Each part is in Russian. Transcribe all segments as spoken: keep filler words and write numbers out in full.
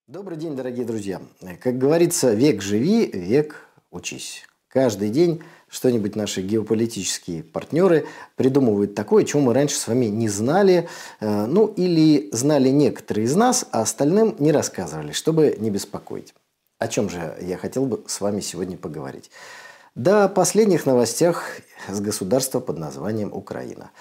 Добрый день, дорогие друзья. Как говорится, век живи, век учись. Каждый день что-нибудь наши геополитические партнеры придумывают такое, чего мы раньше с вами не знали, э, ну или знали некоторые из нас, а остальным не рассказывали, чтобы не беспокоить. О чем же я хотел бы с вами сегодня поговорить? Да, о последних новостях с государства под названием Украина.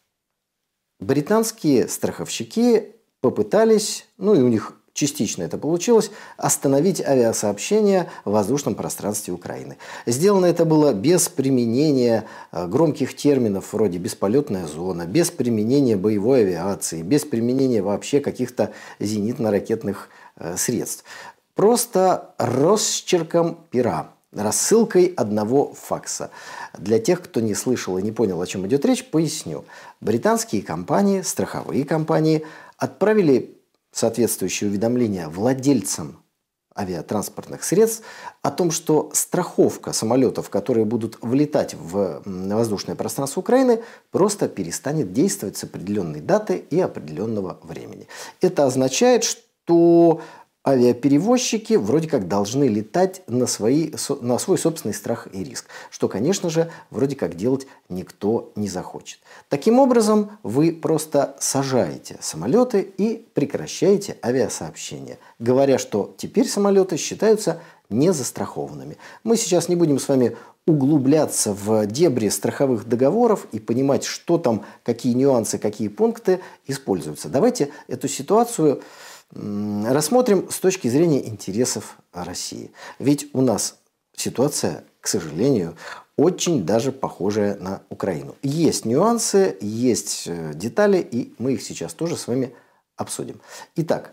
Британские страховщики попытались, ну и у них частично это получилось, остановить авиасообщение в воздушном пространстве Украины. Сделано это было без применения громких терминов вроде «бесполетная зона», без применения боевой авиации, без применения вообще каких-то зенитно-ракетных средств. Просто росчерком пера, рассылкой одного факса. Для тех, кто не слышал и не понял, о чем идет речь, поясню. Британские компании, страховые компании отправили соответствующее уведомление владельцам авиатранспортных средств о том, что страховка самолетов, которые будут влетать в воздушное пространство Украины, просто перестанет действовать с определенной даты и определенного времени. Это означает, что авиаперевозчики вроде как должны летать на, свои, на свой собственный страх и риск, что, конечно же, вроде как делать никто не захочет. Таким образом, вы просто сажаете самолеты и прекращаете авиасообщение, говоря, что теперь самолеты считаются незастрахованными. Мы сейчас не будем с вами углубляться в дебри страховых договоров и понимать, что там, какие нюансы, какие пункты используются. Давайте эту ситуацию рассмотрим с точки зрения интересов России. Ведь у нас ситуация, к сожалению, очень даже похожая на Украину. Есть нюансы, есть детали, и мы их сейчас тоже с вами обсудим. Итак,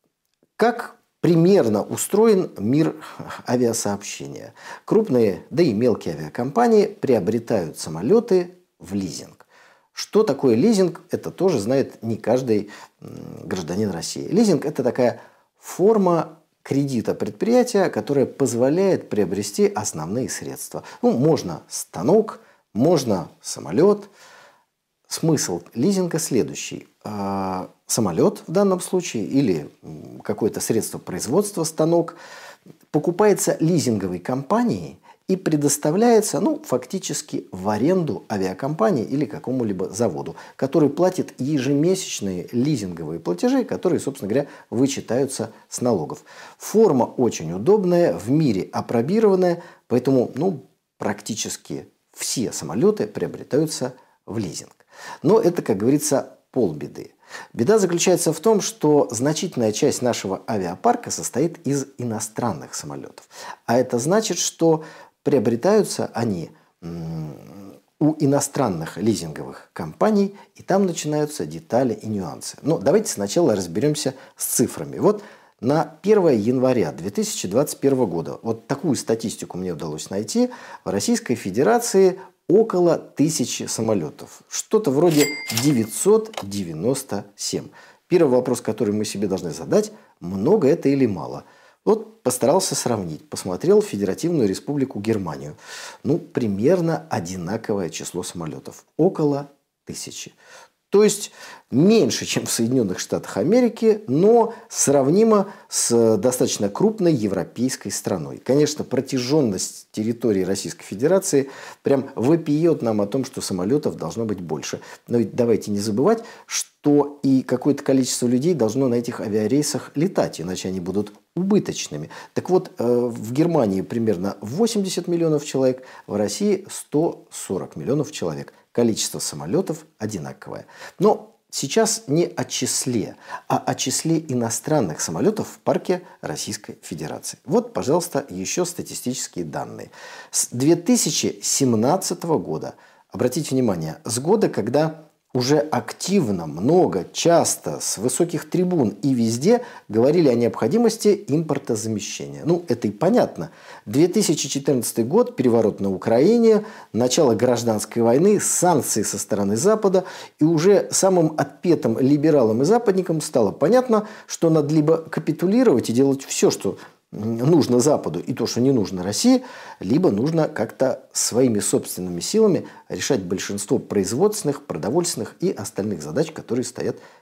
как примерно устроен мир авиасообщения? Крупные, да и мелкие авиакомпании приобретают самолеты в лизинг. Что такое лизинг, это тоже знает не каждый гражданин России. Лизинг – это такая форма кредита предприятия, которая позволяет приобрести основные средства. Ну, можно станок, можно самолет. Смысл лизинга следующий. Самолет в данном случае или какое-то средство производства, станок, покупается лизинговой компанией и предоставляется, ну, фактически в аренду авиакомпании или какому-либо заводу, который платит ежемесячные лизинговые платежи, которые, собственно говоря, вычитаются с налогов. Форма очень удобная, в мире апробированная, поэтому, ну, практически все самолеты приобретаются в лизинг. Но это, как говорится, полбеды. Беда заключается в том, что значительная часть нашего авиапарка состоит из иностранных самолетов. А это значит, что приобретаются они у иностранных лизинговых компаний, и там начинаются детали и нюансы. Но давайте сначала разберемся с цифрами. Вот на первое января две тысячи двадцать первого года, вот такую статистику мне удалось найти, в Российской Федерации около тысячи самолетов. Что-то вроде девятьсот девяносто семь. Первый вопрос, который мы себе должны задать, много это или мало? Вот постарался сравнить, посмотрел Федеративную Республику Германию. Ну, примерно одинаковое число самолетов. Около тысячи. То есть меньше, чем в Соединенных Штатах Америки, но сравнимо с достаточно крупной европейской страной. Конечно, протяженность территории Российской Федерации прям вопиет нам о том, что самолетов должно быть больше. Но ведь давайте не забывать, что и какое-то количество людей должно на этих авиарейсах летать, иначе они будут убыточными. Так вот, в Германии примерно восемьдесят миллионов человек, в России сто сорок миллионов человек. Количество самолетов одинаковое. Но сейчас не о числе, а о числе иностранных самолетов в парке Российской Федерации. Вот, пожалуйста, еще статистические данные. С две тысячи семнадцатого года, обратите внимание, с года, когда уже активно, много, часто, с высоких трибун и везде говорили о необходимости импортозамещения. Ну, это и понятно. две тысячи четырнадцатый год, переворот на Украине, начало гражданской войны, санкции со стороны Запада, и уже самым отпетым либералам и западникам стало понятно, что надо либо капитулировать и делать все, что нужно Западу и то, что не нужно России, либо нужно как-то своими собственными силами решать большинство производственных, продовольственных и остальных задач, которые стоят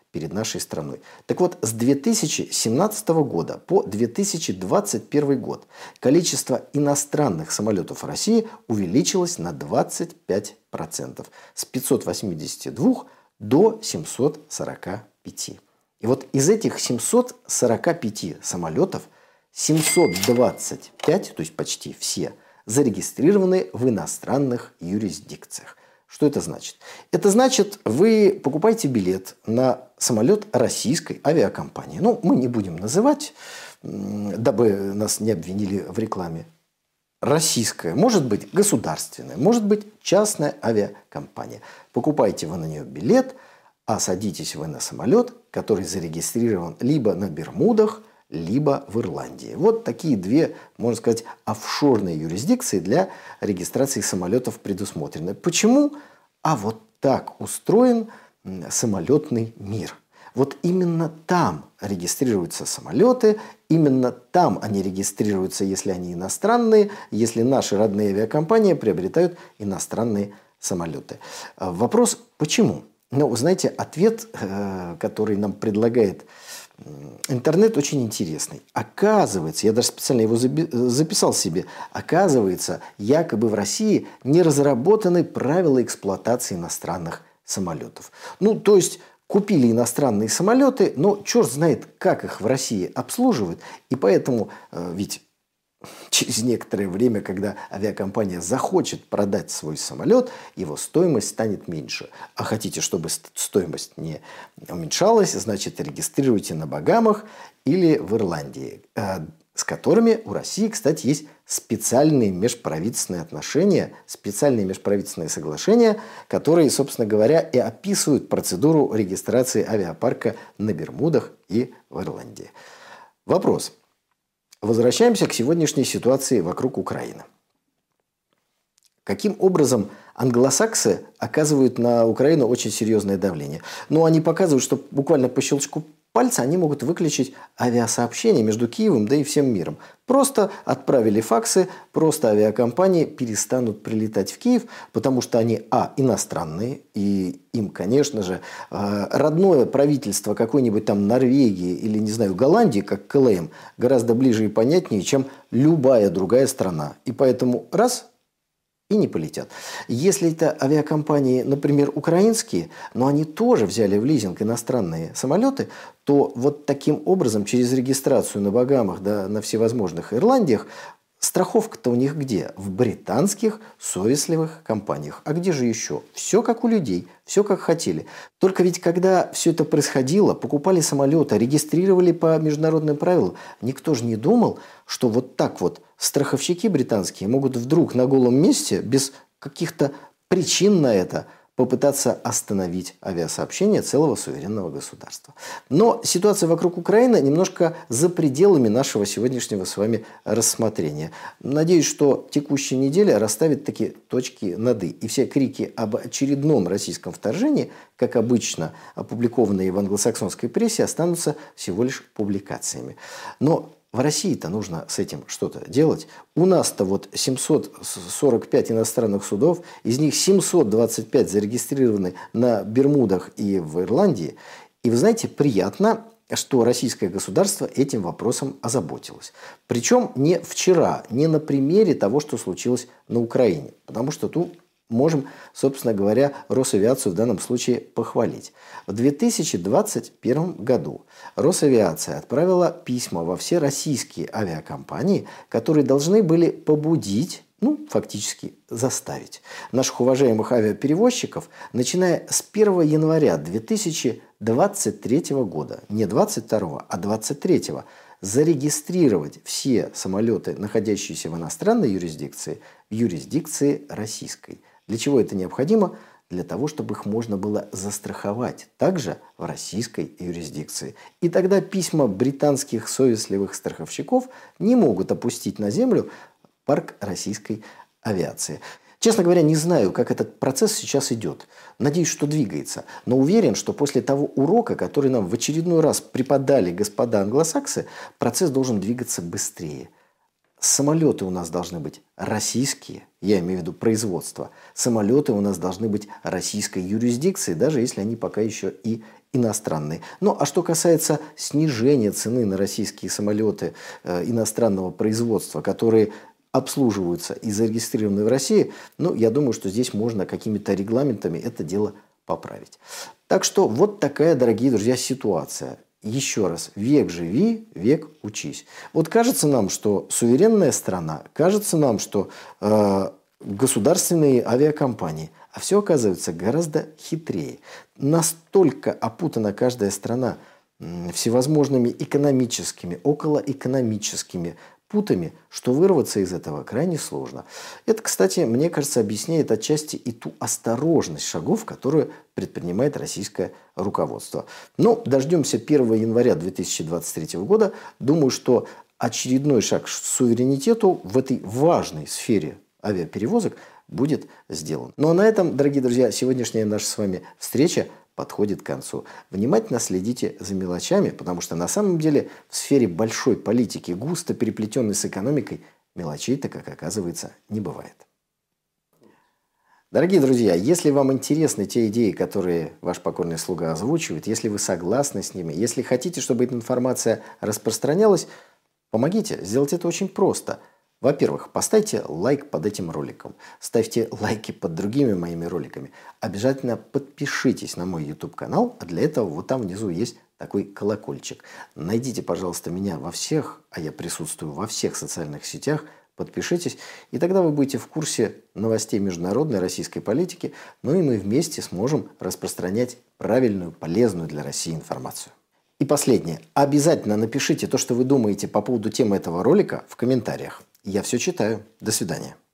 перед нашей страной. Так вот, с две тысячи семнадцатого года по две тысячи двадцать первый год количество иностранных самолетов в России увеличилось на двадцать пять процентов. С пятисот восьмидесяти двух до семисот сорока пяти. И вот из этих семисот сорока пяти самолетов семьсот двадцать пять, то есть почти все, зарегистрированы в иностранных юрисдикциях. Что это значит? Это значит, вы покупаете билет на самолет российской авиакомпании. Ну, мы не будем называть, дабы нас не обвинили в рекламе. Российская, может быть государственная, может быть частная авиакомпания. Покупаете вы на нее билет, а садитесь вы на самолет, который зарегистрирован либо на Бермудах, либо в Ирландии. Вот такие две, можно сказать, офшорные юрисдикции для регистрации самолетов предусмотрены. Почему? А вот так устроен самолетный мир. Вот именно там регистрируются самолеты, именно там они регистрируются, если они иностранные, если наши родные авиакомпании приобретают иностранные самолеты. Вопрос, почему? Ну, вы знаете, ответ, который нам предлагает интернет, очень интересный. Оказывается, я даже специально его записал себе, оказывается, якобы в России не разработаны правила эксплуатации иностранных самолетов. Ну, то есть, купили иностранные самолеты, но черт знает, как их в России обслуживают. И поэтому, ведь через некоторое время, когда авиакомпания захочет продать свой самолет, его стоимость станет меньше. А хотите, чтобы стоимость не уменьшалась, значит, регистрируйте на Багамах или в Ирландии, с которыми у России, кстати, есть специальные межправительственные отношения, специальные межправительственные соглашения, которые, собственно говоря, и описывают процедуру регистрации авиапарка на Бермудах и в Ирландии. Вопрос. Возвращаемся к сегодняшней ситуации вокруг Украины. Каким образом англосаксы оказывают на Украину очень серьезное давление? Ну, они показывают, что буквально по щелчку пальца они могут выключить авиасообщение между Киевом, да и всем миром. Просто отправили факсы, просто авиакомпании перестанут прилетать в Киев, потому что они, а, иностранные, и им, конечно же, родное правительство какой-нибудь там Норвегии или, не знаю, Голландии, как КЛМ, гораздо ближе и понятнее, чем любая другая страна. И поэтому раз – и не полетят. Если это авиакомпании, например, украинские, но они тоже взяли в лизинг иностранные самолеты, то вот таким образом через регистрацию на Багамах, да, на всевозможных Ирландиях, страховка-то у них где? В британских совестливых компаниях. А где же еще? Все как у людей, все как хотели. Только ведь когда все это происходило, покупали самолеты, регистрировали по международным правилам, никто же не думал, что вот так вот страховщики британские могут вдруг на голом месте, без каких-то причин на это, попытаться остановить авиасообщение целого суверенного государства. Но ситуация вокруг Украины немножко за пределами нашего сегодняшнего с вами рассмотрения. Надеюсь, что текущая неделя расставит такие точки над «и». И все крики об очередном российском вторжении, как обычно опубликованные в англосаксонской прессе, останутся всего лишь публикациями. Но в России-то нужно с этим что-то делать. У нас-то вот семьсот сорок пять иностранных судов, из них семьсот двадцать пять зарегистрированы на Бермудах и в Ирландии. И вы знаете, приятно, что российское государство этим вопросом озаботилось. Причем не вчера, не на примере того, что случилось на Украине. Потому что тут можем, собственно говоря, Росавиацию в данном случае похвалить. В две тысячи двадцать первом году Росавиация отправила письма во все российские авиакомпании, которые должны были побудить, ну, фактически заставить наших уважаемых авиаперевозчиков, начиная с первого января две тысячи двадцать третьего года, не двадцать второго, а двадцать третьего, зарегистрировать все самолеты, находящиеся в иностранной юрисдикции, в юрисдикции российской. Для чего это необходимо? Для того, чтобы их можно было застраховать также в российской юрисдикции. И тогда письма британских совестливых страховщиков не могут опустить на землю парк российской авиации. Честно говоря, не знаю, как этот процесс сейчас идет. Надеюсь, что двигается. Но уверен, что после того урока, который нам в очередной раз преподали господа англосаксы, процесс должен двигаться быстрее. Самолеты у нас должны быть российские, я имею в виду производство. Самолеты у нас должны быть российской юрисдикции, даже если они пока еще и иностранные. Ну, а что касается снижения цены на российские самолеты э, иностранного производства, которые обслуживаются и зарегистрированы в России, ну, я думаю, что здесь можно какими-то регламентами это дело поправить. Так что вот такая, дорогие друзья, ситуация. Еще раз, век живи, век учись. Вот кажется нам, что суверенная страна, кажется нам, что э, государственные авиакомпании, а все оказывается гораздо хитрее. Настолько опутана каждая страна всевозможными экономическими, околоэкономическими путами, что вырваться из этого крайне сложно. Это, кстати, мне кажется, объясняет отчасти и ту осторожность шагов, которую предпринимает российское руководство. Но дождемся первого января две тысячи двадцать третьего года. Думаю, что очередной шаг к суверенитету в этой важной сфере авиаперевозок будет сделан. Ну а на этом, дорогие друзья, сегодняшняя наша с вами встреча подходит к концу. Внимательно следите за мелочами, потому что на самом деле в сфере большой политики, густо переплетенной с экономикой, мелочей-то, как оказывается, не бывает. Дорогие друзья, если вам интересны те идеи, которые ваш покорный слуга озвучивает, если вы согласны с ними, если хотите, чтобы эта информация распространялась, помогите. Сделать это очень просто. Во-первых, поставьте лайк под этим роликом. Ставьте лайки под другими моими роликами. Обязательно подпишитесь на мой YouTube-канал. А для этого вот там внизу есть такой колокольчик. Найдите, пожалуйста, меня во всех, а я присутствую во всех социальных сетях. Подпишитесь, и тогда вы будете в курсе новостей международной российской политики. Ну и мы вместе сможем распространять правильную, полезную для России информацию. И последнее. Обязательно напишите то, что вы думаете по поводу темы этого ролика в комментариях. Я все читаю. До свидания.